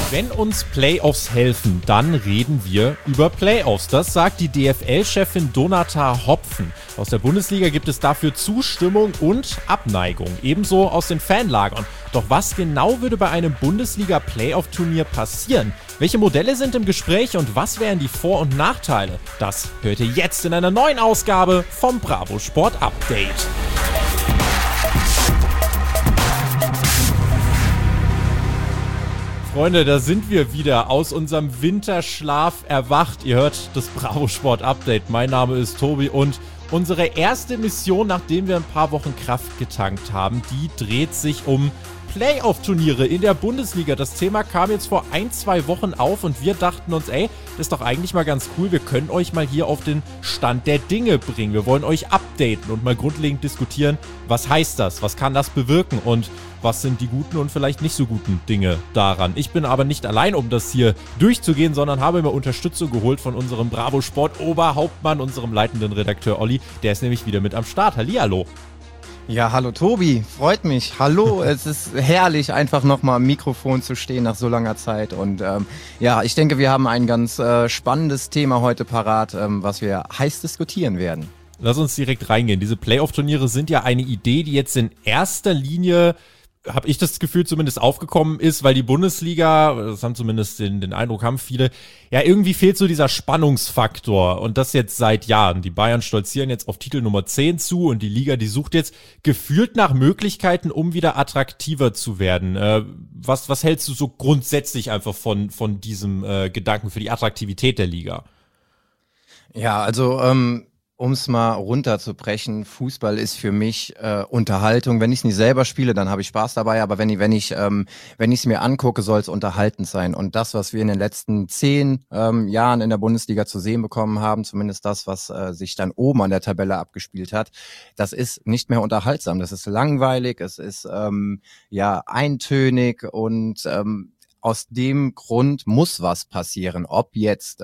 Wenn uns Playoffs helfen, dann reden wir über Playoffs. Das sagt die DFL-Chefin Donata Hopfen. Aus der Bundesliga gibt es dafür Zustimmung und Abneigung, ebenso aus den Fanlagern. Doch was genau würde bei einem Bundesliga-Playoff-Turnier passieren? Welche Modelle sind im Gespräch und was wären die Vor- und Nachteile? Das hört ihr jetzt in einer neuen Ausgabe vom Bravo Sport Update. Freunde, da sind wir wieder aus unserem Winterschlaf erwacht. Ihr hört das Bravo Sport Update. Mein Name ist Tobi und unsere erste Mission, nachdem wir ein paar Wochen Kraft getankt haben, die dreht sich um Playoff-Turniere in der Bundesliga. Das Thema kam jetzt vor 1-2 Wochen auf und wir dachten uns, das ist doch eigentlich mal ganz cool. Wir können euch mal hier auf den Stand der Dinge bringen. Wir wollen euch updaten und mal grundlegend diskutieren, was heißt das, was kann das bewirken und was sind die guten und vielleicht nicht so guten Dinge daran. Ich bin aber nicht allein, um das hier durchzugehen, sondern habe mir Unterstützung geholt von unserem Bravo Sport Oberhauptmann, unserem leitenden Redakteur Olli. Der ist nämlich wieder mit am Start. Hallihallo. Ja, hallo Tobi, freut mich. Hallo, es ist herrlich, einfach nochmal am Mikrofon zu stehen nach so langer Zeit. Und ich denke, wir haben ein ganz spannendes Thema heute parat, was wir heiß diskutieren werden. Lass uns direkt reingehen. Diese Playoff-Turniere sind ja eine Idee, die jetzt in erster Linie, habe ich das Gefühl, zumindest aufgekommen ist, weil die Bundesliga, das haben zumindest den Eindruck, haben viele, ja, irgendwie fehlt so dieser Spannungsfaktor und das jetzt seit Jahren. Die Bayern stolzieren jetzt auf Titel Nummer 10 zu und die Liga, die sucht jetzt gefühlt nach Möglichkeiten, um wieder attraktiver zu werden. Was hältst du so grundsätzlich einfach von diesem Gedanken für die Attraktivität der Liga? Ja, also um es mal runterzubrechen, Fußball ist für mich Unterhaltung. Wenn ich es nicht selber spiele, dann habe ich Spaß dabei, aber wenn ich es mir angucke, soll es unterhaltend sein. Und das, was wir in den letzten 10 Jahren in der Bundesliga zu sehen bekommen haben, zumindest das, was sich dann oben an der Tabelle abgespielt hat, das ist nicht mehr unterhaltsam. Das ist langweilig, es ist eintönig und aus dem Grund muss was passieren. Ob jetzt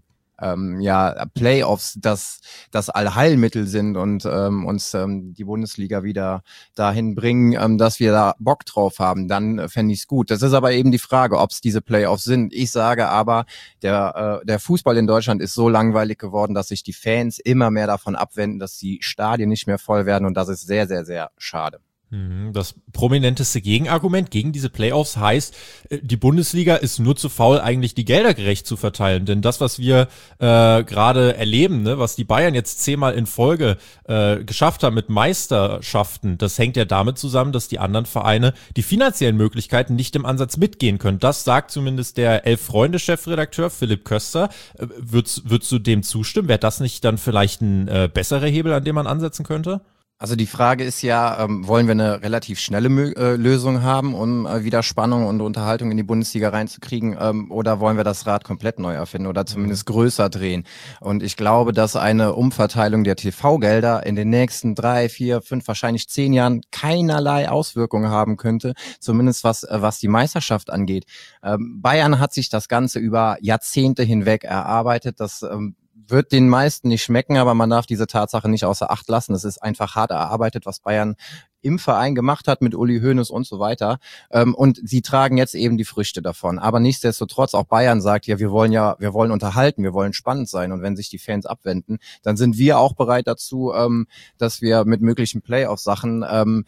Playoffs das Allheilmittel sind und uns die Bundesliga wieder dahin bringen, dass wir da Bock drauf haben, dann fände ich es gut. Das ist aber eben die Frage, ob es diese Playoffs sind. Ich sage aber, der Fußball in Deutschland ist so langweilig geworden, dass sich die Fans immer mehr davon abwenden, dass die Stadien nicht mehr voll werden und das ist sehr, sehr, sehr schade. Das prominenteste Gegenargument gegen diese Playoffs heißt, die Bundesliga ist nur zu faul, eigentlich die Gelder gerecht zu verteilen. Denn das, was wir gerade erleben, was die Bayern jetzt 10-mal in Folge geschafft haben mit Meisterschaften, das hängt ja damit zusammen, dass die anderen Vereine die finanziellen Möglichkeiten nicht im Ansatz mitgehen können. Das sagt zumindest der Elf-Freunde-Chefredakteur Philipp Köster. Würdest du dem zustimmen? Wäre das nicht dann vielleicht ein besserer Hebel, an dem man ansetzen könnte? Also die Frage ist ja, wollen wir eine relativ schnelle Lösung haben, um wieder Spannung und Unterhaltung in die Bundesliga reinzukriegen, oder wollen wir das Rad komplett neu erfinden oder zumindest größer drehen? Und ich glaube, dass eine Umverteilung der TV-Gelder in den nächsten 3, 4, 5, wahrscheinlich 10 Jahren keinerlei Auswirkungen haben könnte, zumindest was die Meisterschaft angeht. Bayern hat sich das Ganze über Jahrzehnte hinweg erarbeitet, das wird den meisten nicht schmecken, aber man darf diese Tatsache nicht außer Acht lassen. Es ist einfach hart erarbeitet, was Bayern im Verein gemacht hat mit Uli Hoeneß und so weiter. Und sie tragen jetzt eben die Früchte davon. Aber nichtsdestotrotz, auch Bayern sagt wir wollen unterhalten, wir wollen spannend sein. Und wenn sich die Fans abwenden, dann sind wir auch bereit dazu, dass wir mit möglichen Playoff-Sachen einen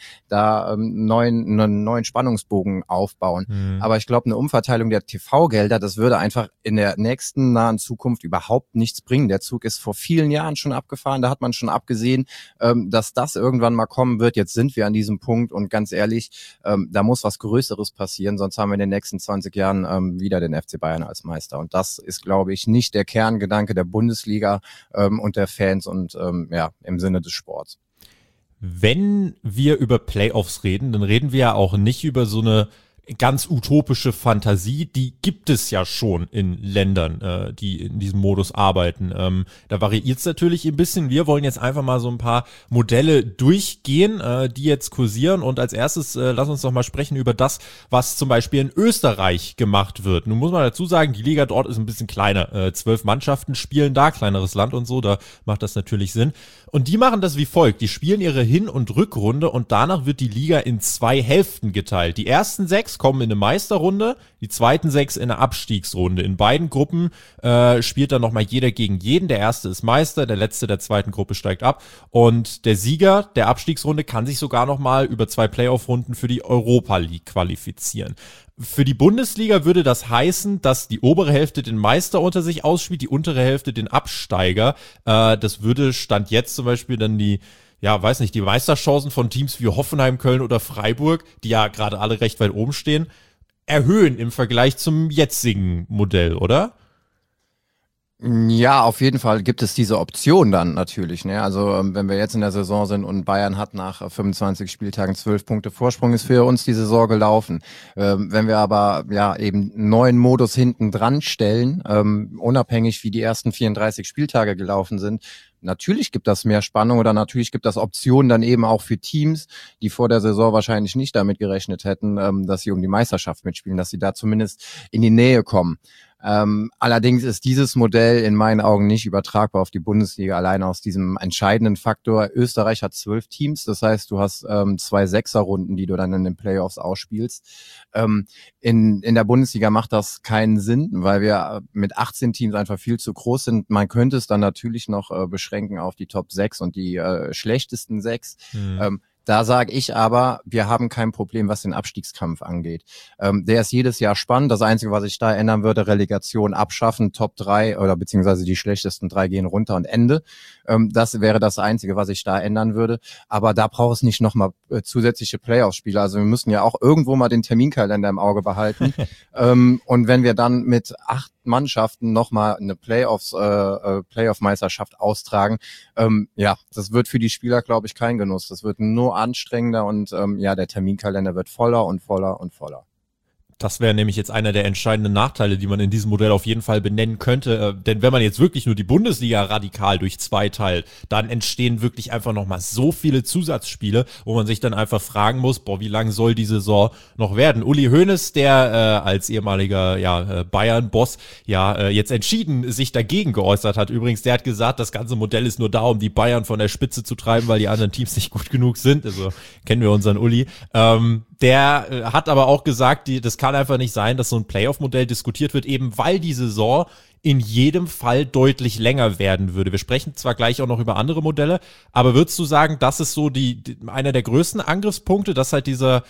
neuen Spannungsbogen aufbauen. Aber ich glaube, eine Umverteilung der TV-Gelder, das würde einfach in der nächsten nahen Zukunft überhaupt nichts bringen. Der Zug ist vor vielen Jahren schon abgefahren. Da hat man schon abgesehen, dass das irgendwann mal kommen wird. Jetzt sind wir an diesem Punkt und ganz ehrlich, da muss was Größeres passieren, sonst haben wir in den nächsten 20 Jahren wieder den FC Bayern als Meister und das ist, glaube ich, nicht der Kerngedanke der Bundesliga und der Fans und im Sinne des Sports. Wenn wir über Playoffs reden, dann reden wir ja auch nicht über so eine ganz utopische Fantasie, die gibt es ja schon in Ländern, die in diesem Modus arbeiten. Da variiert es natürlich ein bisschen. Wir wollen jetzt einfach mal so ein paar Modelle durchgehen, die jetzt kursieren. Und als erstes lass uns doch mal sprechen über das, was zum Beispiel in Österreich gemacht wird. Nun muss man dazu sagen, die Liga dort ist ein bisschen kleiner. 12 Mannschaften spielen da, kleineres Land und so, da macht das natürlich Sinn. Und die machen das wie folgt. Die spielen ihre Hin- und Rückrunde und danach wird die Liga in 2 Hälften geteilt. Die ersten 6 6 kommen in eine Meisterrunde, die zweiten 6 in eine Abstiegsrunde. In beiden Gruppen spielt dann nochmal jeder gegen jeden. Der erste ist Meister, der letzte der zweiten Gruppe steigt ab. Und der Sieger der Abstiegsrunde kann sich sogar nochmal über 2 Playoff-Runden für die Europa League qualifizieren. Für die Bundesliga würde das heißen, dass die obere Hälfte den Meister unter sich ausspielt, die untere Hälfte den Absteiger. Das würde Stand jetzt zum Beispiel dann die Meisterchancen von Teams wie Hoffenheim, Köln oder Freiburg, die ja gerade alle recht weit oben stehen, erhöhen im Vergleich zum jetzigen Modell, oder? Ja, auf jeden Fall gibt es diese Option dann natürlich. Ne? Also wenn wir jetzt in der Saison sind und Bayern hat nach 25 Spieltagen 12 Punkte Vorsprung, ist für uns die Saison gelaufen. Wenn wir aber eben einen neuen Modus hinten dran stellen, unabhängig wie die ersten 34 Spieltage gelaufen sind, natürlich gibt das mehr Spannung oder natürlich gibt das Optionen dann eben auch für Teams, die vor der Saison wahrscheinlich nicht damit gerechnet hätten, dass sie um die Meisterschaft mitspielen, dass sie da zumindest in die Nähe kommen. Allerdings ist dieses Modell in meinen Augen nicht übertragbar auf die Bundesliga, alleine aus diesem entscheidenden Faktor. Österreich hat 12 Teams, das heißt, du hast 2 Sechserrunden, die du dann in den Playoffs ausspielst. In der Bundesliga macht das keinen Sinn, weil wir mit 18 Teams einfach viel zu groß sind. Man könnte es dann natürlich noch beschränken auf die Top 6 und die schlechtesten 6. Da sage ich aber, wir haben kein Problem, was den Abstiegskampf angeht. Der ist jedes Jahr spannend. Das Einzige, was ich da ändern würde, Relegation abschaffen, Top 3 oder beziehungsweise die schlechtesten 3 gehen runter und Ende. Das wäre das Einzige, was ich da ändern würde. Aber da braucht es nicht nochmal zusätzliche Playoff-Spiele. Also wir müssen ja auch irgendwo mal den Terminkalender im Auge behalten. Und wenn wir dann mit 8 Mannschaften nochmal eine Playoff-Meisterschaft austragen, das wird für die Spieler, glaube ich, kein Genuss. Das wird nur anstrengender und der Terminkalender wird voller und voller und voller. Das wäre nämlich jetzt einer der entscheidenden Nachteile, die man in diesem Modell auf jeden Fall benennen könnte. Denn wenn man jetzt wirklich nur die Bundesliga radikal durch 2 teilt, dann entstehen wirklich einfach nochmal so viele Zusatzspiele, wo man sich dann einfach fragen muss, wie lang soll die Saison noch werden? Uli Hoeneß, der als ehemaliger Bayern-Boss jetzt entschieden sich dagegen geäußert hat. Übrigens, der hat gesagt, das ganze Modell ist nur da, um die Bayern von der Spitze zu treiben, weil die anderen Teams nicht gut genug sind. Also kennen wir unseren Uli. Der hat aber auch gesagt, das kann einfach nicht sein, dass so ein Playoff-Modell diskutiert wird, eben weil die Saison in jedem Fall deutlich länger werden würde. Wir sprechen zwar gleich auch noch über andere Modelle, aber würdest du sagen, das ist so einer der größten Angriffspunkte, dass dieser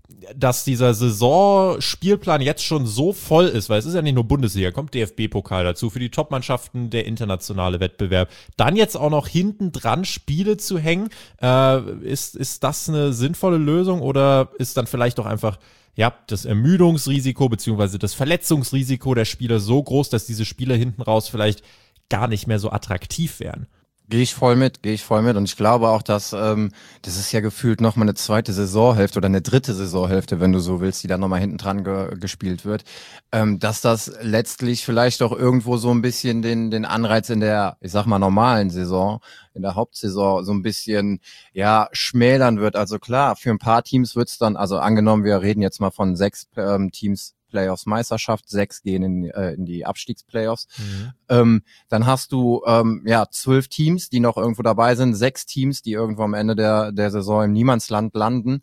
Saisonspielplan jetzt schon so voll ist, weil es ist ja nicht nur Bundesliga, kommt DFB-Pokal dazu, für die Top-Mannschaften der internationale Wettbewerb. Dann jetzt auch noch hinten dran Spiele zu hängen, ist das eine sinnvolle Lösung oder ist dann vielleicht auch einfach das Ermüdungsrisiko beziehungsweise das Verletzungsrisiko der Spieler so groß, dass diese Spiele hinten raus vielleicht gar nicht mehr so attraktiv wären? Gehe ich voll mit. Und ich glaube auch, dass das ist ja gefühlt nochmal eine zweite Saisonhälfte oder eine dritte Saisonhälfte, wenn du so willst, die dann nochmal hinten dran gespielt wird, dass das letztlich vielleicht auch irgendwo so ein bisschen den Anreiz in der, ich sag mal, normalen Saison, in der Hauptsaison so ein bisschen schmälern wird. Also klar, für ein paar Teams wird's dann, also angenommen, wir reden jetzt mal von 6 Teams Playoffs Meisterschaft, 6 gehen in die Abstiegsplayoffs. Dann hast du 12 Teams, die noch irgendwo dabei sind, 6 Teams, die irgendwo am Ende der Saison im Niemandsland landen.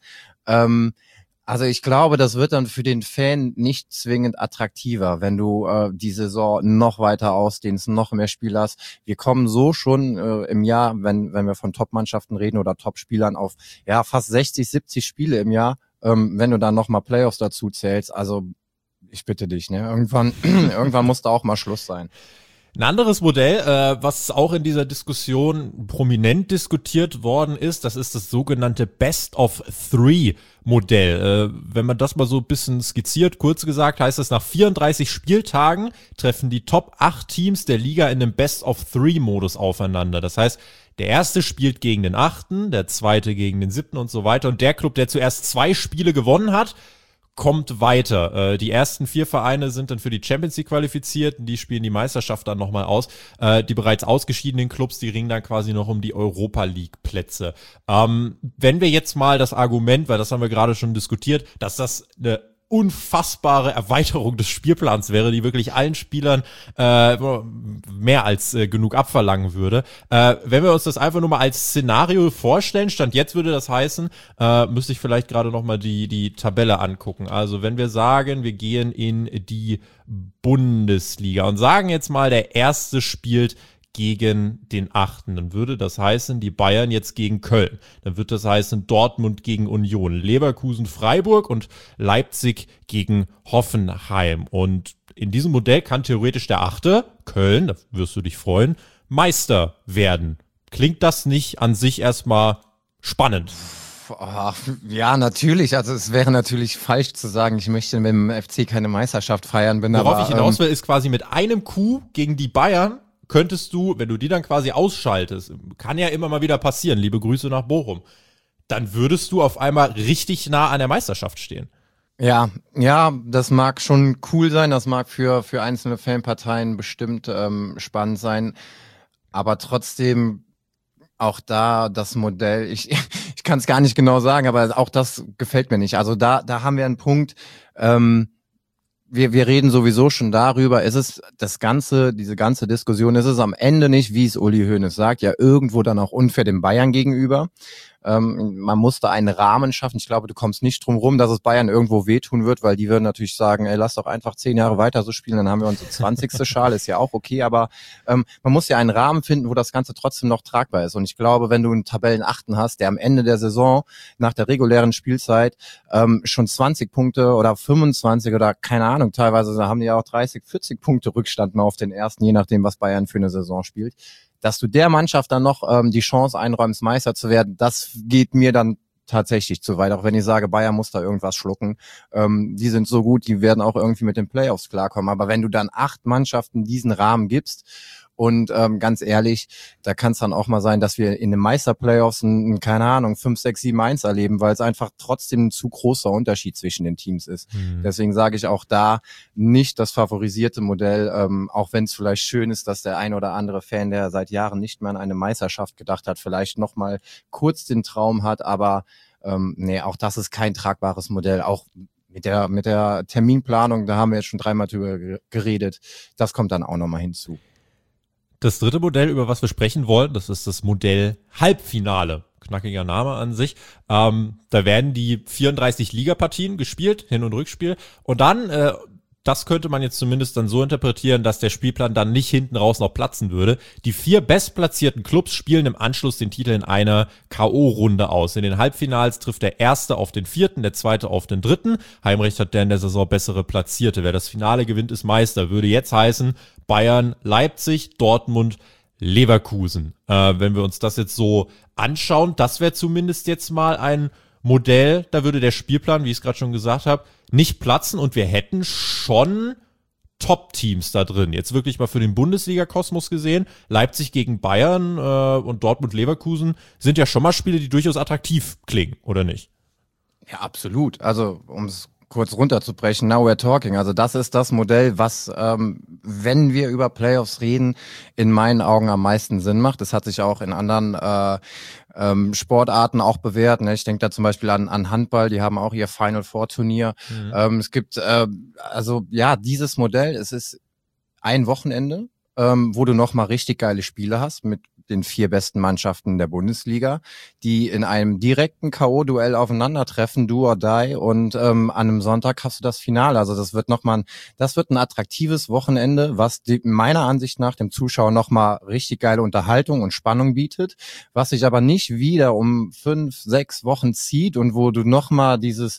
Also ich glaube, das wird dann für den Fan nicht zwingend attraktiver, wenn du die Saison noch weiter ausdehnst, noch mehr Spiele hast. Wir kommen so schon im Jahr, wenn wir von Top-Mannschaften reden oder Top-Spielern auf fast 60, 70 Spiele im Jahr, wenn du dann nochmal Playoffs dazu zählst. Also ich bitte dich, ne? Irgendwann muss da auch mal Schluss sein. Ein anderes Modell, was auch in dieser Diskussion prominent diskutiert worden ist, das ist das sogenannte Best-of-Three-Modell. Wenn man das mal so ein bisschen skizziert, kurz gesagt, heißt es, nach 34 Spieltagen treffen die Top 8 Teams der Liga in einem Best-of-Three-Modus aufeinander. Das heißt, der erste spielt gegen den 8., der zweite gegen den 7. und so weiter. Und der Club, der zuerst 2 Spiele gewonnen hat, kommt weiter. Die ersten 4 Vereine sind dann für die Champions League qualifiziert, die spielen die Meisterschaft dann nochmal aus. Die bereits ausgeschiedenen Clubs, die ringen dann quasi noch um die Europa League Plätze. Wenn wir jetzt mal das Argument, weil das haben wir gerade schon diskutiert, dass das eine unfassbare Erweiterung des Spielplans wäre, die wirklich allen Spielern mehr als genug abverlangen würde. Wenn wir uns das einfach nur mal als Szenario vorstellen, Stand jetzt würde das heißen, müsste ich vielleicht gerade noch mal die Tabelle angucken. Also wenn wir sagen, wir gehen in die Bundesliga und sagen jetzt mal, der Erste spielt gegen den 8. Dann würde das heißen, die Bayern jetzt gegen Köln. Dann wird das heißen, Dortmund gegen Union, Leverkusen, Freiburg und Leipzig gegen Hoffenheim. Und in diesem Modell kann theoretisch der 8., Köln, da wirst du dich freuen, Meister werden. Klingt das nicht an sich erstmal spannend? Ja, natürlich. Also es wäre natürlich falsch zu sagen, ich möchte mit dem FC keine Meisterschaft feiern. Worauf ich hinaus will, ist quasi mit einem Coup gegen die Bayern könntest du, wenn du die dann quasi ausschaltest, kann ja immer mal wieder passieren, liebe Grüße nach Bochum, dann würdest du auf einmal richtig nah an der Meisterschaft stehen. Ja, das mag schon cool sein, das mag für einzelne Fanparteien bestimmt spannend sein, aber trotzdem auch da das Modell, ich kann es gar nicht genau sagen, aber auch das gefällt mir nicht. Also da haben wir einen Punkt, Wir reden sowieso schon darüber, diese ganze Diskussion, ist es am Ende nicht, wie es Uli Hoeneß sagt, ja irgendwo dann auch unfair den Bayern gegenüber. Man muss da einen Rahmen schaffen. Ich glaube, du kommst nicht drum rum, dass es Bayern irgendwo wehtun wird, weil die würden natürlich sagen, ey, lass doch einfach 10 Jahre weiter so spielen, dann haben wir unsere 20. Schale, ist ja auch okay, aber man muss ja einen Rahmen finden, wo das Ganze trotzdem noch tragbar ist. Und ich glaube, wenn du einen Tabellenachten hast, der am Ende der Saison nach der regulären Spielzeit schon 20 Punkte oder 25 oder keine Ahnung, teilweise haben die ja auch 30, 40 Punkte Rückstand mal auf den ersten, je nachdem, was Bayern für eine Saison spielt, dass du der Mannschaft dann noch die Chance einräumst, Meister zu werden, das geht mir dann tatsächlich zu weit. Auch wenn ich sage, Bayern muss da irgendwas schlucken. Die sind so gut, die werden auch irgendwie mit den Playoffs klarkommen. Aber wenn du dann 8 Mannschaften diesen Rahmen gibst und ganz ehrlich, da kann es dann auch mal sein, dass wir in den Meisterplayoffs keine Ahnung, 5, 6, 7, 1 erleben, weil es einfach trotzdem ein zu großer Unterschied zwischen den Teams ist. Deswegen sage ich auch da nicht das favorisierte Modell, auch wenn es vielleicht schön ist, dass der ein oder andere Fan, der seit Jahren nicht mehr an eine Meisterschaft gedacht hat, vielleicht noch mal kurz den Traum hat, aber nee, auch das ist kein tragbares Modell, auch mit der Terminplanung, da haben wir jetzt schon 3-mal drüber geredet, das kommt dann auch nochmal hinzu. Das dritte Modell, über was wir sprechen wollen, das ist das Modell Halbfinale. Knackiger Name an sich. Da werden die 34 Ligapartien gespielt, Hin- und Rückspiel. Und dann, das könnte man jetzt zumindest dann so interpretieren, dass der Spielplan dann nicht hinten raus noch platzen würde. Die 4 bestplatzierten Clubs spielen im Anschluss den Titel in einer K.O.-Runde aus. In den Halbfinals trifft der Erste auf den Vierten, der Zweite auf den Dritten. Heimrecht hat der in der Saison bessere Platzierte. Wer das Finale gewinnt, ist Meister. Würde jetzt heißen, Bayern, Leipzig, Dortmund, Leverkusen. Wenn wir uns das jetzt so anschauen, das wäre zumindest jetzt mal ein Modell, da würde der Spielplan, wie ich es gerade schon gesagt habe, nicht platzen und wir hätten schon Top-Teams da drin. Jetzt wirklich mal für den Bundesliga-Kosmos gesehen, Leipzig gegen Bayern und Dortmund, Leverkusen sind ja schon mal Spiele, die durchaus attraktiv klingen, oder nicht? Ja, absolut. Also, um es kurz runterzubrechen, now we're talking. Also das ist das Modell, was, wenn wir über Playoffs reden, in meinen Augen am meisten Sinn macht. Das hat sich auch in anderen Sportarten auch bewährt. Ne? Ich denke da zum Beispiel an Handball, die haben auch ihr Final Four Turnier. Es gibt, also ja, dieses Modell, es ist ein Wochenende, wo du nochmal richtig geile Spiele hast mit den 4 besten Mannschaften der Bundesliga, die in einem direkten K.O.-Duell aufeinandertreffen, do or die, und an einem Sonntag hast du das Finale. Also das wird ein attraktives Wochenende, was meiner Ansicht nach dem Zuschauer nochmal richtig geile Unterhaltung und Spannung bietet, was sich aber nicht wieder um 5, 6 Wochen zieht und wo du nochmal dieses,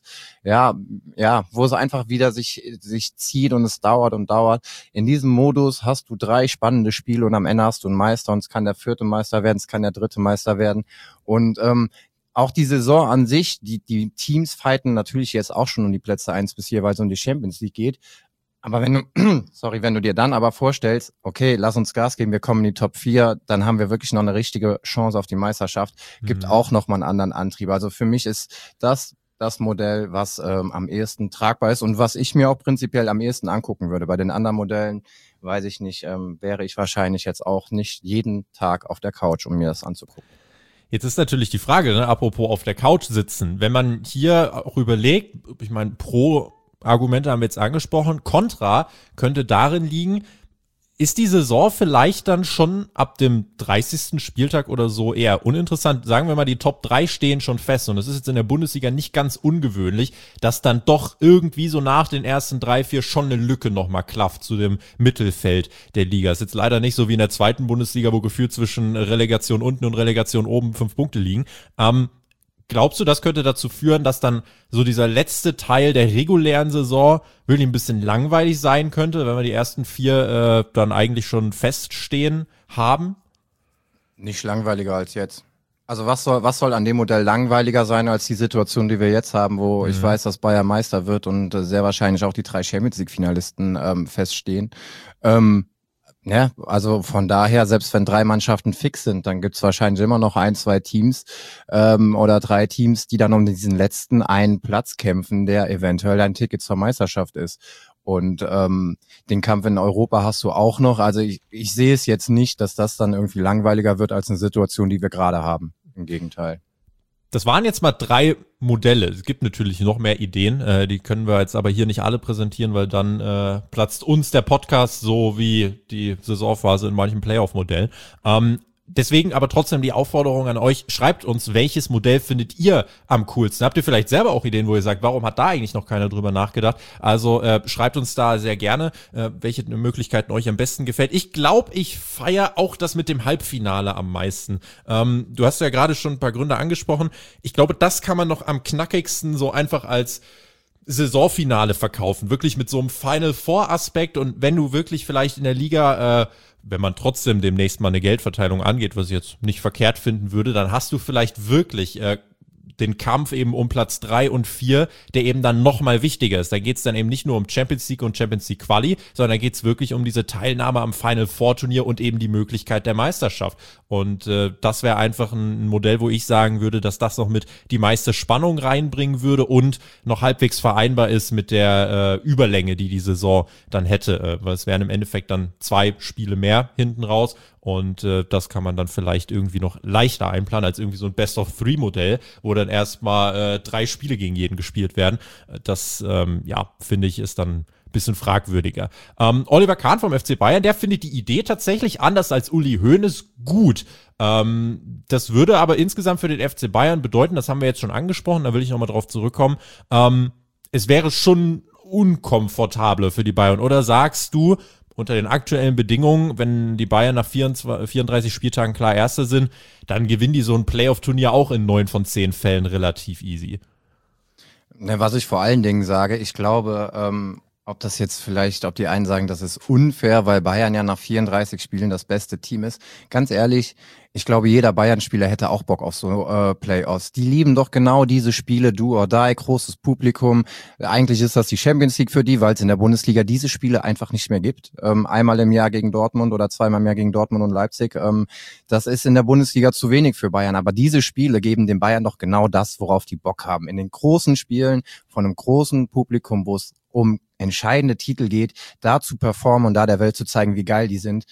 wo es einfach wieder sich zieht und es dauert und dauert. In diesem Modus hast du 3 spannende Spiele und am Ende hast du einen Meister und es kann der 4. Meister werden, es kann der 3. Meister werden. Und auch die Saison an sich, die Teams fighten natürlich jetzt auch schon um die Plätze 1 bis 4, weil es um die Champions League geht. Aber wenn du dir dann aber vorstellst, okay, lass uns Gas geben, wir kommen in die Top 4, dann haben wir wirklich noch eine richtige Chance auf die Meisterschaft, gibt auch nochmal einen anderen Antrieb. Also für mich ist das Modell, was am ehesten tragbar ist und was ich mir auch prinzipiell am ehesten angucken würde. Bei den anderen Modellen, weiß ich nicht, wäre ich wahrscheinlich jetzt auch nicht jeden Tag auf der Couch, um mir das anzugucken. Jetzt ist natürlich die Frage, ne, apropos auf der Couch sitzen, wenn man hier auch überlegt, ich meine, pro Argumente haben wir jetzt angesprochen. Kontra könnte darin liegen, ist die Saison vielleicht dann schon ab dem 30. Spieltag oder so eher uninteressant? Sagen wir mal, die Top 3 stehen schon fest und es ist jetzt in der Bundesliga nicht ganz ungewöhnlich, dass dann doch irgendwie so nach den ersten 3, 4 schon eine Lücke nochmal klafft zu dem Mittelfeld der Liga. Ist jetzt leider nicht so wie in der zweiten Bundesliga, wo gefühlt zwischen Relegation unten und Relegation oben 5 Punkte liegen. Glaubst du, das könnte dazu führen, dass dann so dieser letzte Teil der regulären Saison wirklich ein bisschen langweilig sein könnte, wenn wir die ersten 4 dann eigentlich schon feststehen haben? Nicht langweiliger als jetzt. Also was soll an dem Modell langweiliger sein als die Situation, die wir jetzt haben, wo ich weiß, dass Bayern Meister wird und sehr wahrscheinlich auch die 3 Champions-League-Finalisten feststehen. Ja, also von daher, selbst wenn 3 Mannschaften fix sind, dann gibt's wahrscheinlich immer noch 1, 2 Teams oder 3 Teams, die dann um diesen letzten einen Platz kämpfen, der eventuell ein Ticket zur Meisterschaft ist. Und den Kampf in Europa hast du auch noch. Also ich sehe es jetzt nicht, dass das dann irgendwie langweiliger wird als eine Situation, die wir gerade haben. Im Gegenteil. Das waren jetzt mal 3 Modelle. Es gibt natürlich noch mehr Ideen, die können wir jetzt aber hier nicht alle präsentieren, weil dann platzt uns der Podcast so wie die Saisonphase in manchen Playoff-Modellen. Deswegen aber trotzdem die Aufforderung an euch, schreibt uns, welches Modell findet ihr am coolsten? Habt ihr vielleicht selber auch Ideen, wo ihr sagt, warum hat da eigentlich noch keiner drüber nachgedacht? Also schreibt uns da sehr gerne, welche Möglichkeiten euch am besten gefällt. Ich glaube, ich feiere auch das mit dem Halbfinale am meisten. Du hast ja gerade schon ein paar Gründe angesprochen. Ich glaube, das kann man noch am knackigsten so einfach als Saisonfinale verkaufen. Wirklich mit so einem Final-Four-Aspekt und wenn du wirklich vielleicht in der Liga wenn man trotzdem demnächst mal eine Geldverteilung angeht, was ich jetzt nicht verkehrt finden würde, dann hast du vielleicht wirklich den Kampf eben um Platz 3 und 4, der eben dann nochmal wichtiger ist. Da geht es dann eben nicht nur um Champions League und Champions League Quali, sondern da geht es wirklich um diese Teilnahme am Final Four Turnier und eben die Möglichkeit der Meisterschaft. Und das wäre einfach ein Modell, wo ich sagen würde, dass das noch mit die meiste Spannung reinbringen würde und noch halbwegs vereinbar ist mit der Überlänge, die Saison dann hätte. Weil es wären im Endeffekt dann 2 Spiele mehr hinten raus. Und das kann man dann vielleicht irgendwie noch leichter einplanen als irgendwie so ein Best-of-3-Modell, wo dann erstmal 3 Spiele gegen jeden gespielt werden. Das, finde ich, ist dann ein bisschen fragwürdiger. Oliver Kahn vom FC Bayern, der findet die Idee tatsächlich anders als Uli Hoeneß gut. Das würde aber insgesamt für den FC Bayern bedeuten, das haben wir jetzt schon angesprochen, da will ich nochmal drauf zurückkommen, es wäre schon unkomfortabler für die Bayern. Oder sagst du, unter den aktuellen Bedingungen, wenn die Bayern nach 34 Spieltagen klar Erster sind, dann gewinnen die so ein Playoff-Turnier auch in 9 von 10 Fällen relativ easy. Was ich vor allen Dingen sage, ich glaube, ob die einen sagen, das ist unfair, weil Bayern ja nach 34 Spielen das beste Team ist. Ganz ehrlich, ich glaube, jeder Bayern-Spieler hätte auch Bock auf so Playoffs. Die lieben doch genau diese Spiele, do or die, großes Publikum. Eigentlich ist das die Champions League für die, weil es in der Bundesliga diese Spiele einfach nicht mehr gibt. Einmal im Jahr gegen Dortmund oder zweimal im Jahr gegen Dortmund und Leipzig. Das ist in der Bundesliga zu wenig für Bayern. Aber diese Spiele geben den Bayern doch genau das, worauf die Bock haben. In den großen Spielen von einem großen Publikum, wo es um entscheidende Titel geht, da zu performen und da der Welt zu zeigen, wie geil die sind,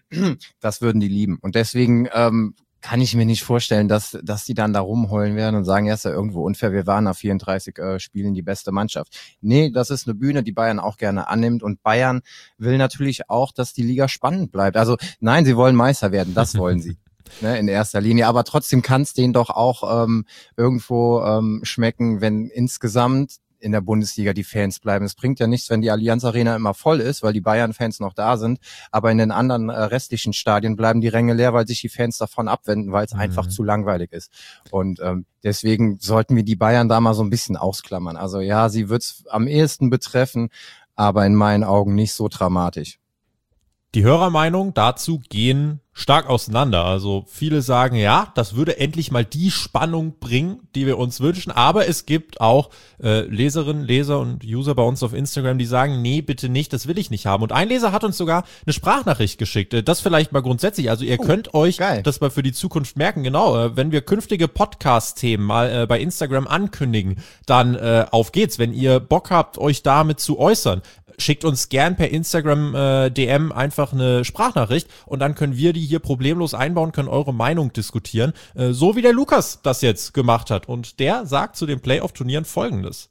das würden die lieben. Und deswegen kann ich mir nicht vorstellen, dass die dann da rumheulen werden und sagen, ja, ist ja irgendwo unfair, wir waren nach 34 Spielen die beste Mannschaft. Nee, das ist eine Bühne, die Bayern auch gerne annimmt und Bayern will natürlich auch, dass die Liga spannend bleibt. Also nein, sie wollen Meister werden, das wollen sie. Ne, in erster Linie, aber trotzdem kann es denen doch auch irgendwo schmecken, wenn insgesamt in der Bundesliga die Fans bleiben. Es bringt ja nichts, wenn die Allianz Arena immer voll ist, weil die Bayern-Fans noch da sind, aber in den anderen restlichen Stadien bleiben die Ränge leer, weil sich die Fans davon abwenden, weil es einfach zu langweilig ist. Und deswegen sollten wir die Bayern da mal so ein bisschen ausklammern. Also ja, sie wird's am ehesten betreffen, aber in meinen Augen nicht so dramatisch. Die Hörermeinungen dazu gehen stark auseinander. Also viele sagen, ja, das würde endlich mal die Spannung bringen, die wir uns wünschen. Aber es gibt auch Leserinnen, Leser und User bei uns auf Instagram, die sagen, nee, bitte nicht, das will ich nicht haben. Und ein Leser hat uns sogar eine Sprachnachricht geschickt. Das vielleicht mal grundsätzlich. Also ihr könnt euch das mal für die Zukunft merken. Genau, wenn wir künftige Podcast-Themen mal bei Instagram ankündigen, dann auf geht's. Wenn ihr Bock habt, euch damit zu äußern, schickt uns gern per Instagram DM einfach eine Sprachnachricht und dann können wir die hier problemlos einbauen, können eure Meinung diskutieren, so wie der Lukas das jetzt gemacht hat. Und der sagt zu den Playoff-Turnieren Folgendes.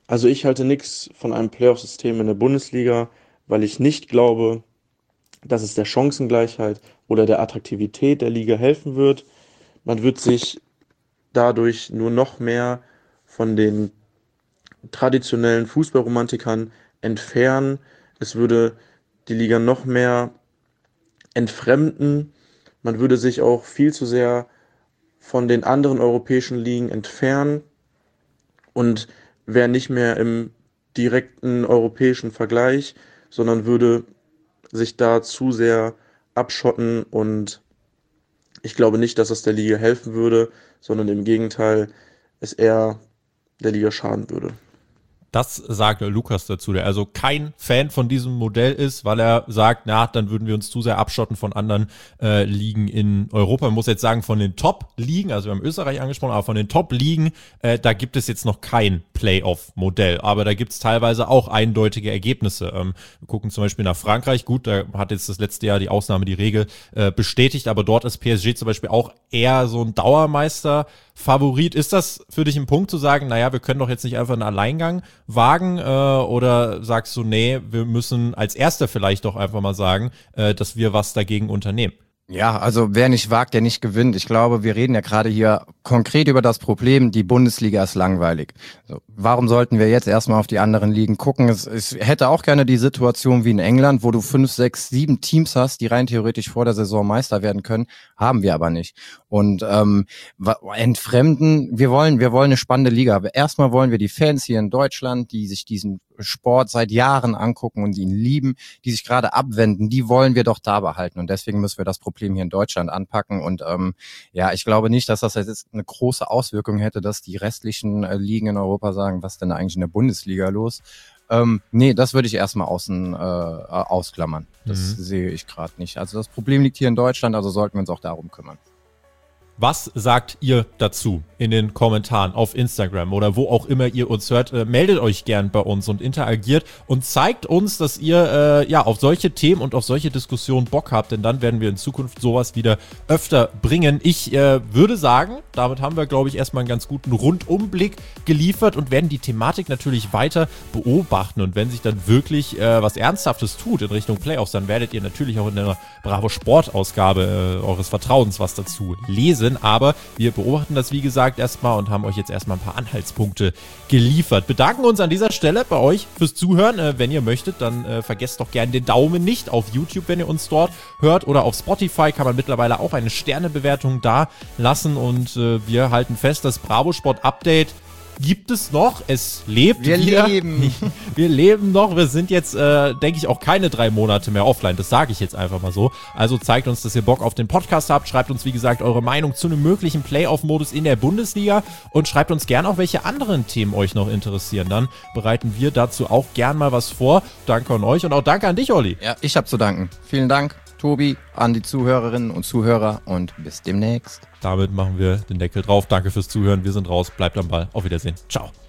Also ich halte nichts von einem Playoff-System in der Bundesliga, weil ich nicht glaube, dass es der Chancengleichheit oder der Attraktivität der Liga helfen wird. Man wird sich dadurch nur noch mehr von den traditionellen Fußballromantikern entfernen. Es würde die Liga noch mehr entfremden. Man würde sich auch viel zu sehr von den anderen europäischen Ligen entfernen und wäre nicht mehr im direkten europäischen Vergleich, sondern würde sich da zu sehr abschotten, und ich glaube nicht, dass es der Liga helfen würde, sondern im Gegenteil, es eher der Liga schaden würde. Das sagt Lukas dazu, der also kein Fan von diesem Modell ist, weil er sagt, na, dann würden wir uns zu sehr abschotten von anderen Ligen in Europa. Man muss jetzt sagen, von den Top-Ligen, also wir haben Österreich angesprochen, aber von den Top-Ligen, da gibt es jetzt noch kein Playoff-Modell. Aber da gibt es teilweise auch eindeutige Ergebnisse. Wir gucken zum Beispiel nach Frankreich. Gut, da hat jetzt das letzte Jahr die Ausnahme die Regel bestätigt, aber dort ist PSG zum Beispiel auch eher so ein Dauermeister-Favorit. Ist das für dich ein Punkt zu sagen, naja, wir können doch jetzt nicht einfach einen Alleingang wagen, oder sagst du, nee, wir müssen als Erster vielleicht doch einfach mal sagen, dass wir was dagegen unternehmen? Ja, also wer nicht wagt, der nicht gewinnt. Ich glaube, wir reden ja gerade hier konkret über das Problem, die Bundesliga ist langweilig. So, warum sollten wir jetzt erstmal auf die anderen Ligen gucken? Ich hätte auch gerne die Situation wie in England, wo du 5, 6, 7 Teams hast, die rein theoretisch vor der Saison Meister werden können, haben wir aber nicht. Und entfremden, wir wollen eine spannende Liga. Aber erstmal wollen wir die Fans hier in Deutschland, die sich diesen Sport seit Jahren angucken und ihn lieben, die sich gerade abwenden, die wollen wir doch da behalten. Und deswegen müssen wir das Problem hier in Deutschland anpacken. Und ich glaube nicht, dass das jetzt eine große Auswirkung hätte, dass die restlichen Ligen in Europa sagen, was denn eigentlich in der Bundesliga los? Nee, das würde ich erstmal ausklammern. Das sehe ich gerade nicht. Also das Problem liegt hier in Deutschland, also sollten wir uns auch darum kümmern. Was sagt ihr dazu in den Kommentaren auf Instagram oder wo auch immer ihr uns hört? Meldet euch gern bei uns und interagiert und zeigt uns, dass ihr auf solche Themen und auf solche Diskussionen Bock habt, denn dann werden wir in Zukunft sowas wieder öfter bringen. Ich würde sagen, damit haben wir, glaube ich, erstmal einen ganz guten Rundumblick geliefert und werden die Thematik natürlich weiter beobachten. Und wenn sich dann wirklich was Ernsthaftes tut in Richtung Playoffs, dann werdet ihr natürlich auch in der Bravo Sport Ausgabe eures Vertrauens was dazu lesen. Aber wir beobachten das, wie gesagt, erstmal und haben euch jetzt erstmal ein paar Anhaltspunkte geliefert. Bedanken uns an dieser Stelle bei euch fürs Zuhören. Wenn ihr möchtet, dann vergesst doch gerne den Daumen nicht auf YouTube, wenn ihr uns dort hört, oder auf Spotify kann man mittlerweile auch eine Sternebewertung da lassen und wir halten fest, das Bravo Sport Update gibt es noch, es lebt wieder. Wir leben noch, wir sind jetzt, denke ich, auch keine 3 Monate mehr offline, das sage ich jetzt einfach mal so. Also zeigt uns, dass ihr Bock auf den Podcast habt, schreibt uns, wie gesagt, eure Meinung zu einem möglichen Playoff-Modus in der Bundesliga und schreibt uns gern auch, welche anderen Themen euch noch interessieren. Dann bereiten wir dazu auch gern mal was vor. Danke an euch und auch danke an dich, Olli. Ja, ich habe zu danken. Vielen Dank, Tobi, an die Zuhörerinnen und Zuhörer und bis demnächst. Damit machen wir den Deckel drauf. Danke fürs Zuhören. Wir sind raus. Bleibt am Ball. Auf Wiedersehen. Ciao.